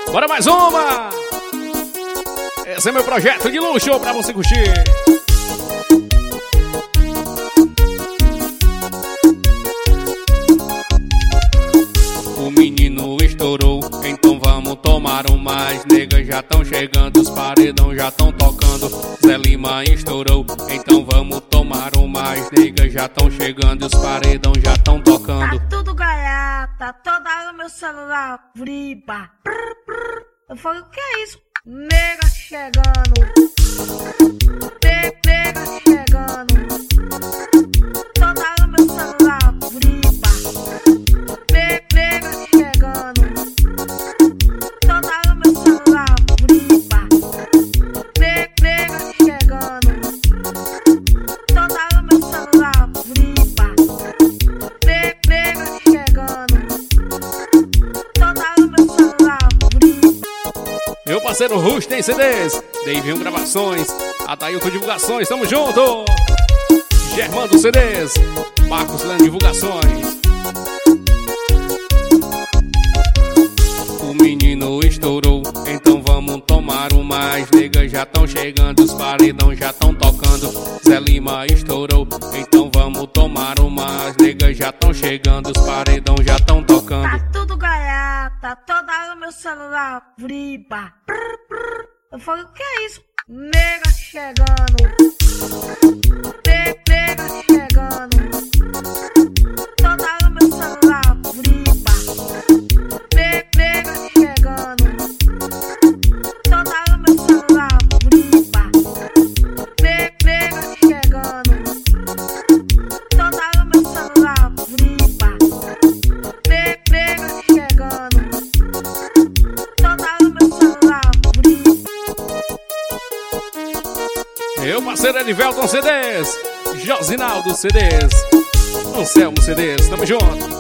Bora mais uma! Esse é meu projeto de luxo pra você curtir. O menino estourou, então vamos tomar um mais. Negas já tão chegando, os paredão já tão tocando. Zé Lima estourou, então vamos tomar um mais. Negas já tão chegando, os paredão já tão tocando. Tá tudo gaiata, toda hora meu celular vriba. Eu falei, o que é isso? Nega chegando. Nega chegando. Toda hora meu celular vriba. Nega chegando. Toda hora meu celular vriba. Nega chegando. Toda hora meu celular vriba. Nega chegando. Toda hora meu celular vriba. Meu parceiro Rush tem CDs, Deivinho Gravações, Adailton Divulgações, tamo junto! Germando CDs, Marcos Lano Divulgações. O menino estourou, então vamos tomar um mais. Negas já tão chegando, os paredão já tão tocando. Zé Lima estourou, então vamos tomar um mais. Negas já tão chegando, os paredão já tão tocando. Tá tudo gaiata, toda hora meu celular vriba. Eu falei, o que é isso? Nega chegando. Nega chegando. Toda hora meu celular vriba. Nega chegando. Toda hora meu celular vriba. Nega chegando. Toda hora meu celular vriba. Nega chegando. Toda hora meu celular vriba. Meu parceiro Elivelton CDs, Josinaldo CDs, Anselmo CDs, tamo junto!